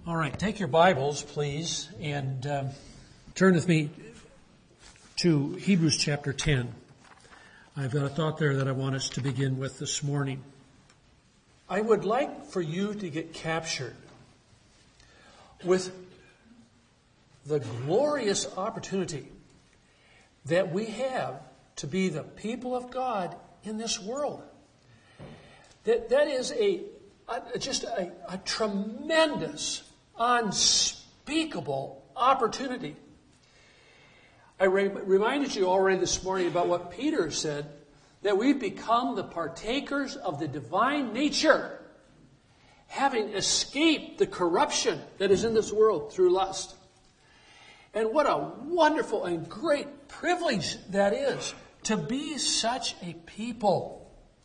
All right, take your Bibles, please, and turn with me to Hebrews chapter 10. I've got a thought there that I want us to begin with this morning. I would like for you to get captured with the glorious opportunity that we have to be the people of God in this world. That is just a tremendous, unspeakable opportunity. I reminded you already this morning about what Peter said, that we've become the partakers of the divine nature, having escaped the corruption that is in this world through lust. And what a wonderful and great privilege that is, to be such a people.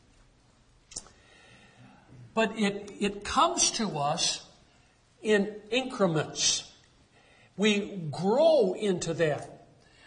But it comes to us in increments. We grow into that.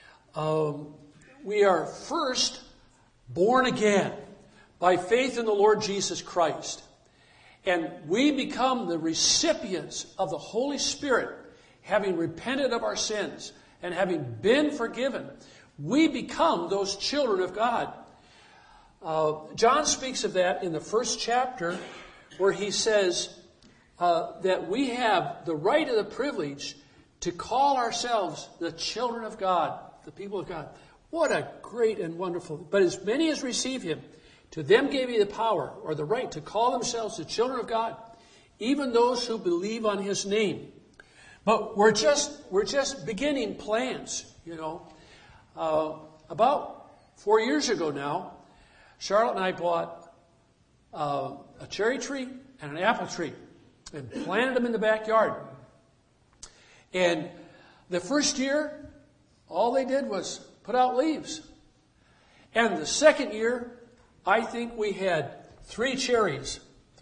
We are first born again by faith in the Lord Jesus Christ. And we become the recipients of the Holy Spirit, having repented of our sins and having been forgiven. We become those children of God. John speaks of that in the first chapter, where he says that we have the right and the privilege to call ourselves the children of God, the people of God. What a great and wonderful. But as many as receive him, to them gave he the power or the right to call themselves the children of God, even those who believe on his name. But we're just beginning plans, you know. About 4 years ago now, Charlotte and I bought a cherry tree and an apple tree and planted them in the backyard. And the first year, all they did was put out leaves. And the second year, I think we had three cherries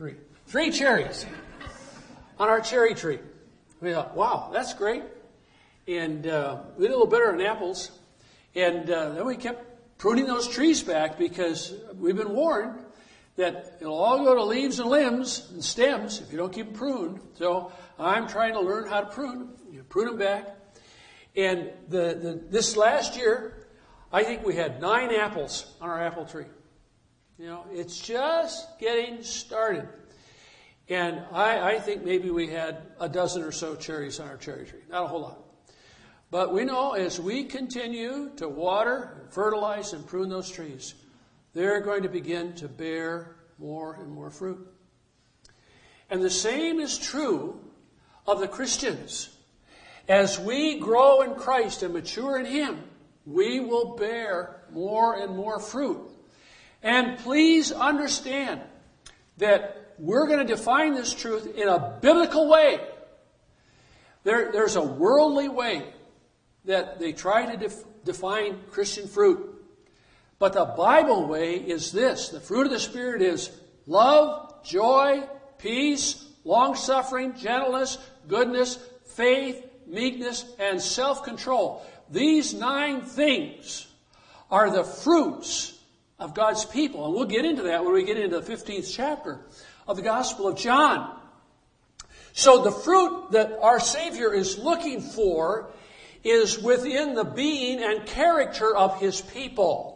on our cherry tree. We thought, wow, that's great. And we did a little better than apples. And then we kept pruning those trees back because we've been warned that it'll all go to leaves and limbs and stems if you don't keep them pruned. So I'm trying to learn how to prune. You prune them back. And this last year, I think we had 9 apples on our apple tree. You know, it's just getting started. And I think maybe we had a dozen or so cherries on our cherry tree. Not a whole lot. But we know as we continue to water, fertilize, and prune those trees, they're going to begin to bear more and more fruit. And the same is true of the Christians. As we grow in Christ and mature in him, we will bear more and more fruit. And please understand that we're going to define this truth in a biblical way. There's a worldly way that they try to define Christian fruit. But the Bible way is this. The fruit of the Spirit is love, joy, peace, long-suffering, gentleness, goodness, faith, meekness, and self-control. These 9 things are the fruits of God's people. And we'll get into that when we get into the 15th chapter of the Gospel of John. So the fruit that our Savior is looking for is within the being and character of his people.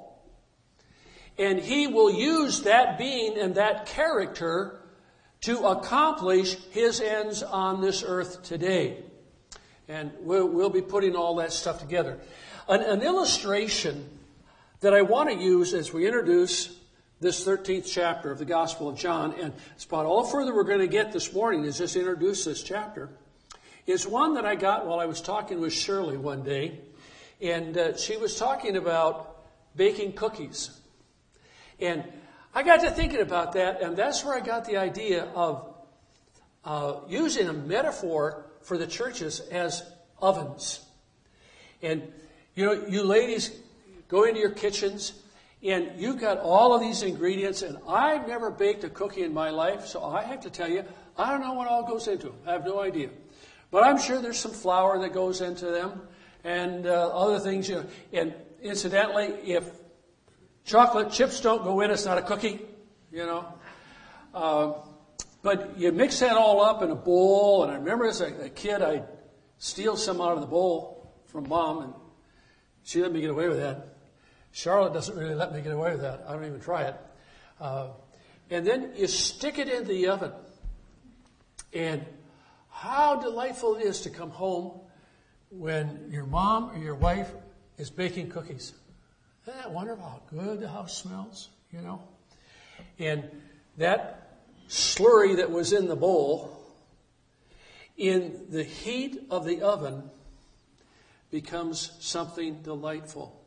And he will use that being and that character to accomplish his ends on this earth today. And we'll be putting all that stuff together. An illustration that I want to use as we introduce this 13th chapter of the Gospel of John, and it's about all further we're going to get this morning is just introduce this chapter, is one that I got while I was talking with Shirley one day. And she was talking about baking cookies. And I got to thinking about that, and that's where I got the idea of using a metaphor for the churches as ovens. And, you know, you ladies go into your kitchens, and you've got all of these ingredients, and I've never baked a cookie in my life, so I have to tell you, I don't know what all goes into them. I have no idea. But I'm sure there's some flour that goes into them, and other things. You know. And incidentally, if chocolate chips don't go in, it's not a cookie, you know. But you mix that all up in a bowl, and I remember as a kid, I'd steal some out of the bowl from Mom, and she let me get away with that. Charlotte doesn't really let me get away with that. I don't even try it. And then you stick it in the oven. And how delightful it is to come home when your mom or your wife is baking cookies. Isn't that wonderful how good the house smells, you know? And that slurry that was in the bowl, in the heat of the oven, becomes something delightful.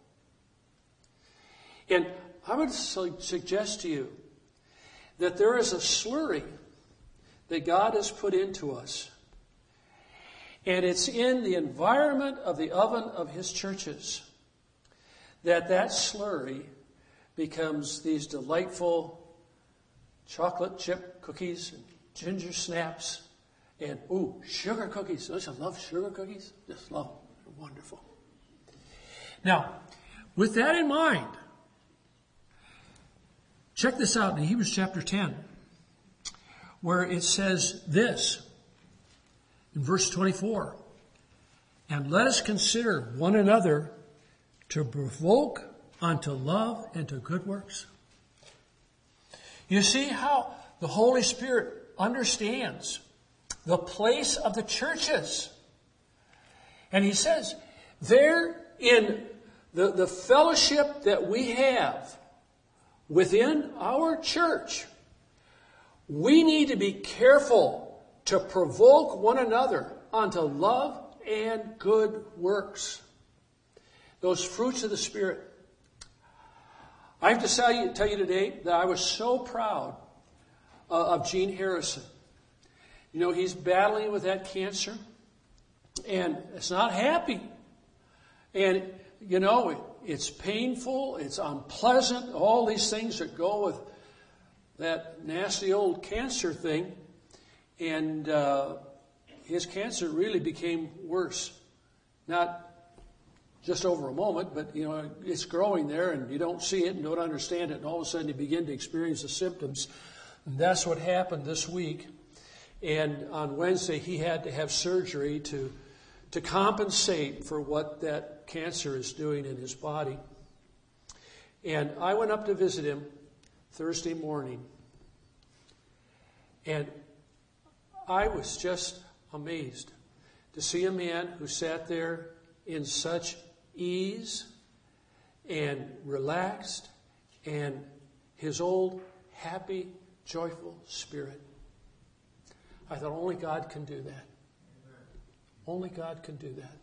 And I would suggest to you that there is a slurry that God has put into us. And it's in the environment of the oven of His churches that slurry becomes these delightful chocolate chip cookies and ginger snaps and, sugar cookies. Don't you love sugar cookies? Just love them. They're wonderful. Now, with that in mind, check this out in Hebrews chapter 10, where it says this in verse 24, "And let us consider one another to provoke unto love and to good works." You see how the Holy Spirit understands the place of the churches. And He says, there in the fellowship that we have within our church, we need to be careful to provoke one another unto love and good works. Those fruits of the Spirit. I have to tell you today that I was so proud of Gene Harrison. You know, he's battling with that cancer, and it's not happy. And, you know, it's painful, it's unpleasant, all these things that go with that nasty old cancer thing. And his cancer really became worse. Not just over a moment, but, you know, it's growing there and you don't see it and don't understand it. And all of a sudden you begin to experience the symptoms. And that's what happened this week. And on Wednesday he had to have surgery to compensate for what that cancer is doing in his body. And I went up to visit him Thursday morning. And I was just amazed to see a man who sat there in such ease and relaxed and his old happy, joyful spirit. I thought only God can do that. Only God can do that.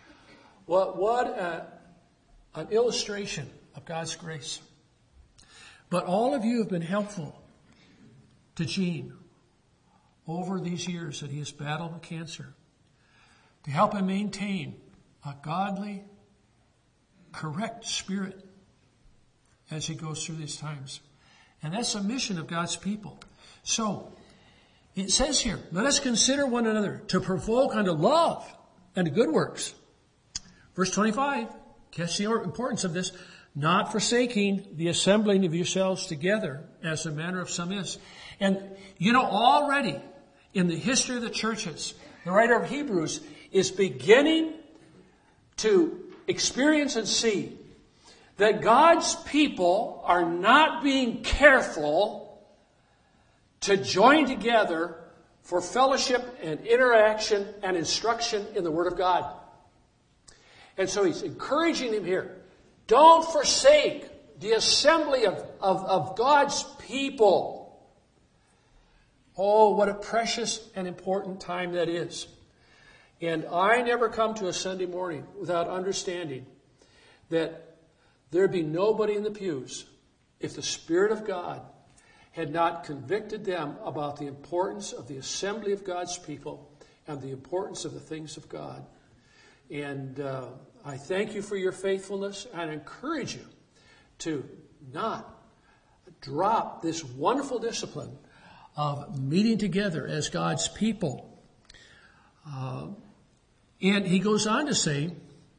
What an illustration of God's grace. But all of you have been helpful to Gene over these years that he has battled with cancer, to help him maintain a godly, correct spirit as he goes through these times. And that's a mission of God's people. So, it says here, let us consider one another to provoke unto love and to good works. Verse 25, catch the importance of this, not forsaking the assembling of yourselves together as the manner of some is. And, you know, already in the history of the churches, the writer of Hebrews is beginning to experience and see that God's people are not being careful to join together for fellowship and interaction and instruction in the Word of God. And so he's encouraging him here. Don't forsake the assembly of God's people. Oh, what a precious and important time that is. And I never come to a Sunday morning without understanding that there'd be nobody in the pews if the Spirit of God had not convicted them about the importance of the assembly of God's people and the importance of the things of God. And I thank you for your faithfulness and encourage you to not drop this wonderful discipline of meeting together as God's people. And he goes on to say,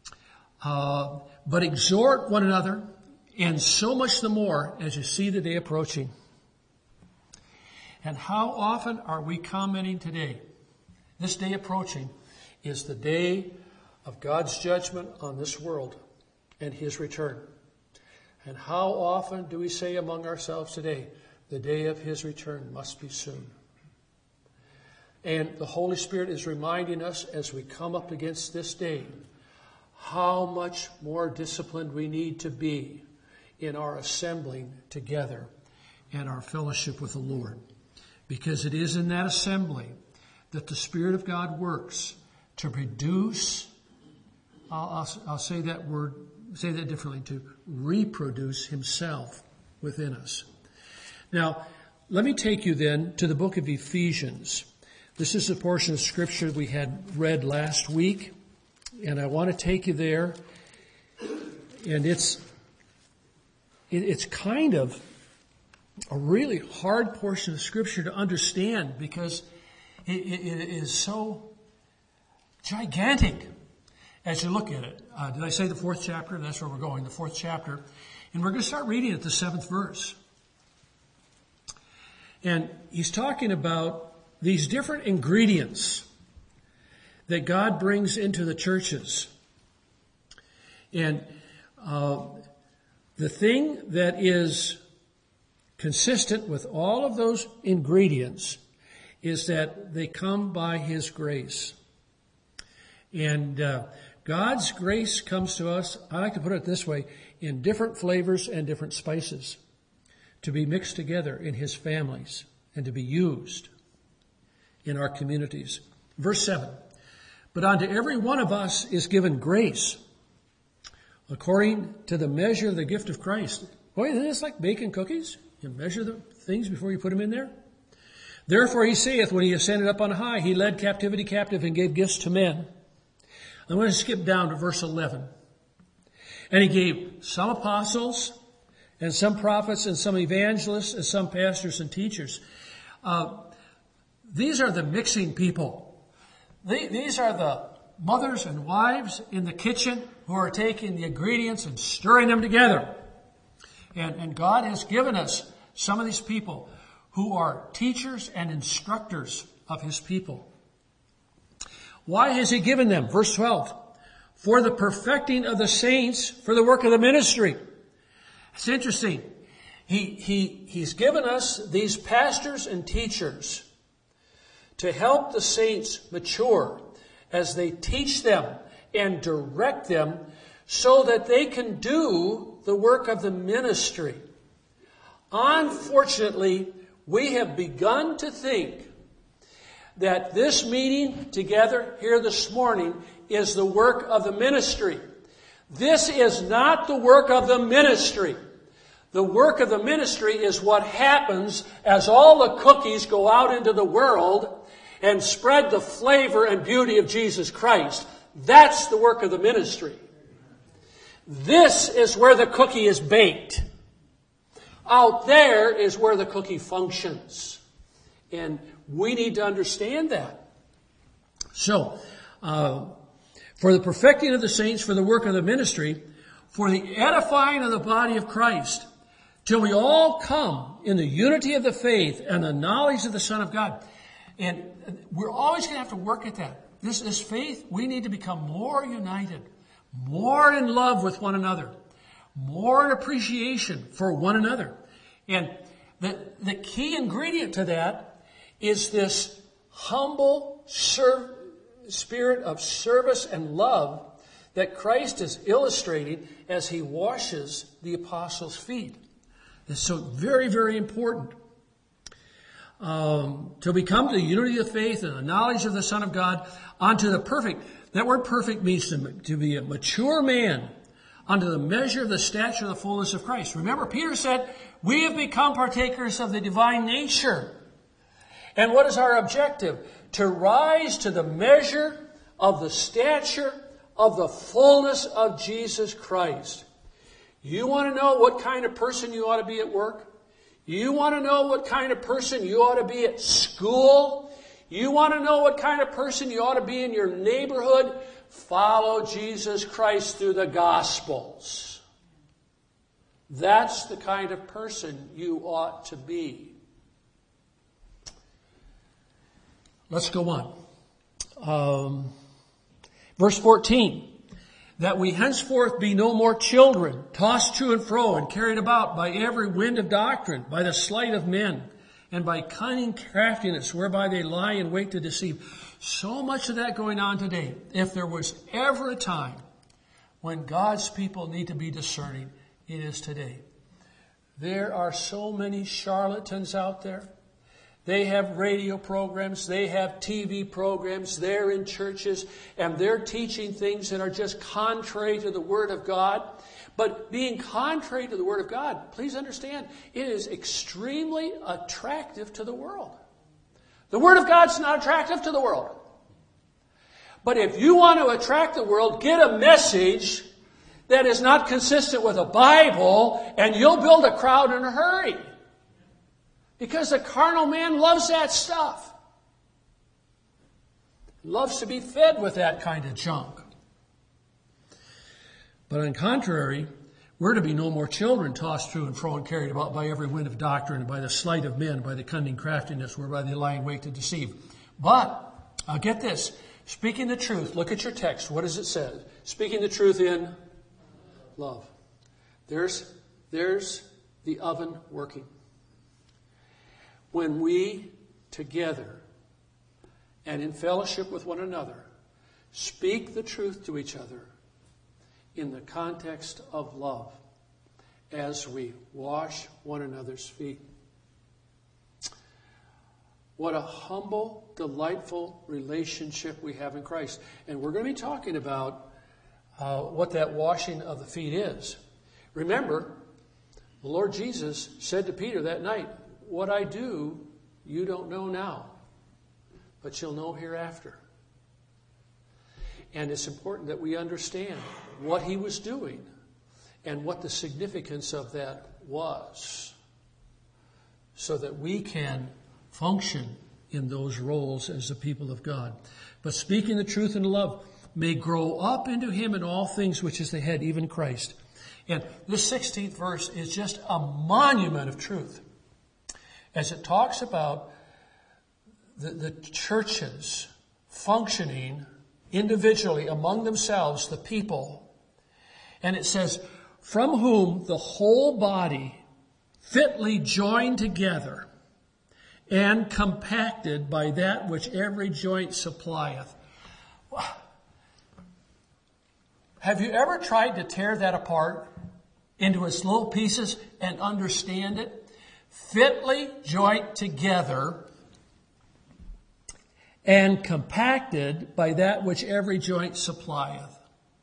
but exhort one another, and so much the more as you see the day approaching. And how often are we commenting today? This day approaching is the day of God's judgment on this world and His return. And how often do we say among ourselves today, the day of His return must be soon? And the Holy Spirit is reminding us as we come up against this day how much more disciplined we need to be in our assembling together and our fellowship with the Lord. Because it is in that assembly that the Spirit of God works to produce, I'll say that word, say that differently, to reproduce Himself within us. Now, let me take you then to the book of Ephesians. This is a portion of Scripture we had read last week, and I want to take you there. And it's kind of a really hard portion of Scripture to understand because it is so gigantic as you look at it. Did I say the 4th chapter? That's where we're going, the 4th chapter. And we're going to start reading at the 7th verse. And he's talking about these different ingredients that God brings into the churches. And the thing that is consistent with all of those ingredients is that they come by His grace. And God's grace comes to us, I like to put it this way, in different flavors and different spices to be mixed together in His families and to be used in our communities. Verse 7, but unto every one of us is given grace according to the measure of the gift of Christ. Boy, isn't this like baking cookies? You measure the things before you put them in there. Therefore He saith, when He ascended up on high, He led captivity captive and gave gifts to men. I'm going to skip down to verse 11. And He gave some apostles and some prophets and some evangelists and some pastors and teachers. These are the mixing people. These are the mothers and wives in the kitchen who are taking the ingredients and stirring them together. And God has given us some of these people who are teachers and instructors of His people. Why has He given them? Verse 12. For the perfecting of the saints, for the work of the ministry. It's interesting. He's given us these pastors and teachers to help the saints mature as they teach them and direct them so that they can do the work of the ministry. Unfortunately, we have begun to think that this meeting together here this morning is the work of the ministry. This is not the work of the ministry. The work of the ministry is what happens as all the cookies go out into the world and spread the flavor and beauty of Jesus Christ. That's the work of the ministry. This is where the cookie is baked. Out there is where the cookie functions. And we need to understand that. So, for the perfecting of the saints, for the work of the ministry, for the edifying of the body of Christ, till we all come in the unity of the faith and the knowledge of the Son of God. And we're always going to have to work at that. This faith, we need to become more united, more in love with one another, more in appreciation for one another. And the key ingredient to that is this humble spirit of service and love that Christ is illustrating as He washes the apostles' feet. It's so very, very important. Till we come to the unity of faith and the knowledge of the Son of God, unto the perfect. That word perfect means to be a mature man, unto the measure of the stature of the fullness of Christ. Remember, Peter said, we have become partakers of the divine nature. And what is our objective? To rise to the measure of the stature of the fullness of Jesus Christ. You want to know what kind of person you ought to be at work? You want to know what kind of person you ought to be at school? You want to know what kind of person you ought to be in your neighborhood? Follow Jesus Christ through the Gospels. That's the kind of person you ought to be. let's go on. Verse 14. That we henceforth be no more children, tossed to and fro and carried about by every wind of doctrine, by the sleight of men, and by cunning craftiness, whereby they lie in wait to deceive. So much of that going on today. If there was ever a time when God's people need to be discerning, it is today. There are so many charlatans out there. They have radio programs, they have TV programs, they're in churches, and they're teaching things that are just contrary to the Word of God. But being contrary to the Word of God, please understand, it is extremely attractive to the world. The Word of God's not attractive to the world. But if you want to attract the world, get a message that is not consistent with the Bible, and you'll build a crowd in a hurry. Because the carnal man loves that stuff. Loves to be fed with that kind of junk. But on the contrary, we're to be no more children tossed to and fro and carried about by every wind of doctrine and by the sleight of men, by the cunning craftiness whereby they lie in wait to deceive. But, get this, speaking the truth, look at your text. What does it say? Speaking the truth in love. There's the oven working. When we together and in fellowship with one another speak the truth to each other in the context of love as we wash one another's feet. What a humble, delightful relationship we have in Christ. And we're going to be talking about what that washing of the feet is. Remember, the Lord Jesus said to Peter that night, "What I do, you don't know now, but you'll know hereafter." And it's important that we understand what he was doing and what the significance of that was, so that we can function in those roles as the people of God. But speaking the truth in love may grow up into him in all things, which is the head, even Christ. And this 16th verse is just a monument of truth, as it talks about the churches functioning individually among themselves, the people. And it says, from whom the whole body fitly joined together and compacted by that which every joint supplieth. Have you ever tried to tear that apart into its little pieces and understand it? Fitly joined together and compacted by that which every joint supplieth.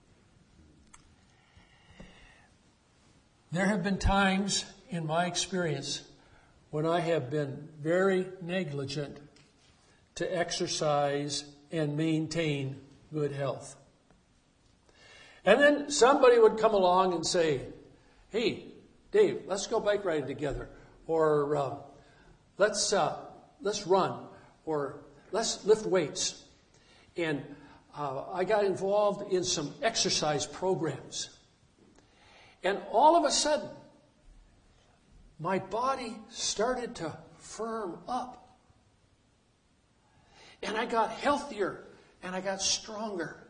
There have been times in my experience when I have been very negligent to exercise and maintain good health. And then somebody would come along and say, "Hey, Dave, let's go bike riding together." Or let's run, or let's lift weights. And I got involved in some exercise programs. And all of a sudden, my body started to firm up. And I got healthier, and I got stronger.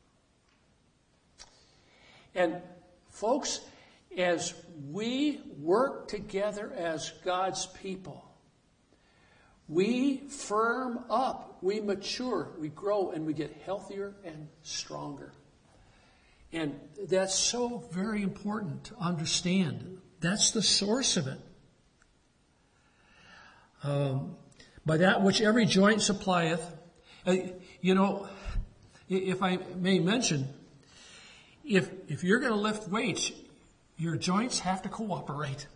And folks, as we work together as God's people, we firm up, we mature, we grow, and we get healthier and stronger. And that's so very important to understand. That's the source of it. By that which every joint supplieth. If I may mention, if you're going to lift weights, your joints have to cooperate.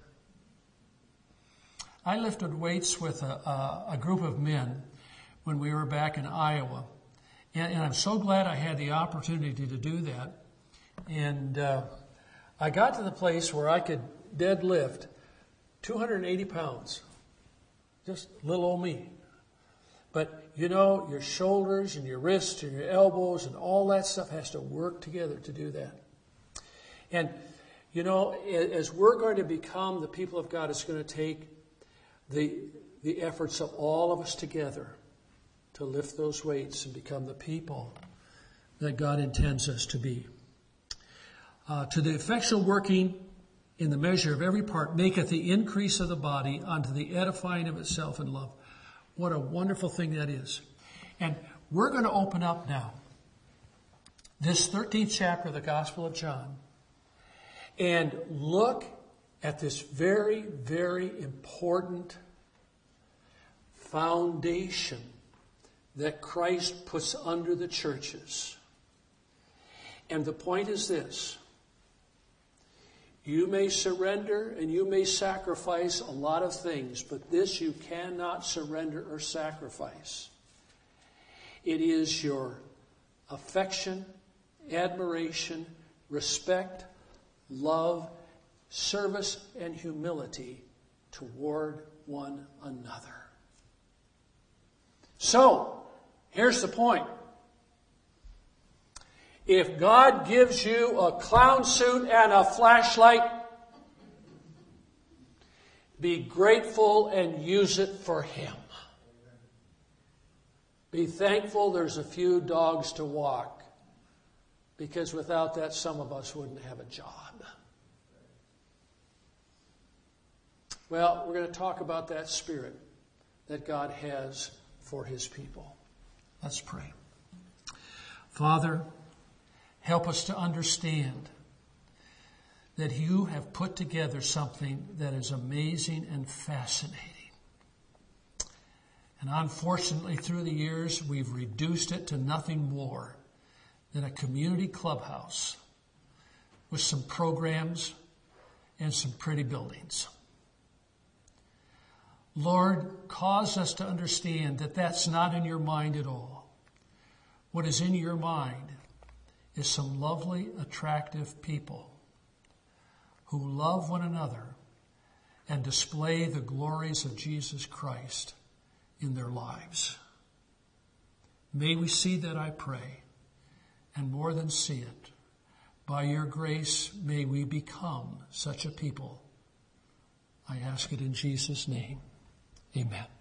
I lifted weights with a group of men when we were back in Iowa. And I'm so glad I had the opportunity to do that. And I got to the place where I could deadlift 280 pounds. Just little old me. But, your shoulders and your wrists and your elbows and all that stuff has to work together to do that. And, as we're going to become the people of God, it's going to take the efforts of all of us together to lift those weights and become the people that God intends us to be. To the effectual working in the measure of every part maketh the increase of the body unto the edifying of itself in love. What a wonderful thing that is. And we're going to open up now this 13th chapter of the Gospel of John and look at this very, very important foundation that Christ puts under the churches. And the point is this: you may surrender and you may sacrifice a lot of things, but this you cannot surrender or sacrifice. It is your affection, admiration, respect, love, service, and humility toward one another. So, here's the point. If God gives you a clown suit and a flashlight, be grateful and use it for Him. Be thankful there's a few dogs to walk, because without that, some of us wouldn't have a job. Well, we're going to talk about that spirit that God has for His people. Let's pray. Father, help us to understand that you have put together something that is amazing and fascinating. And unfortunately, through the years, we've reduced it to nothing more than a community clubhouse with some programs and some pretty buildings. Lord, cause us to understand that that's not in your mind at all. What is in your mind is some lovely, attractive people who love one another and display the glories of Jesus Christ in their lives. May we see that, I pray, and more than see it, by your grace, may we become such a people. I ask it in Jesus' name. Amen.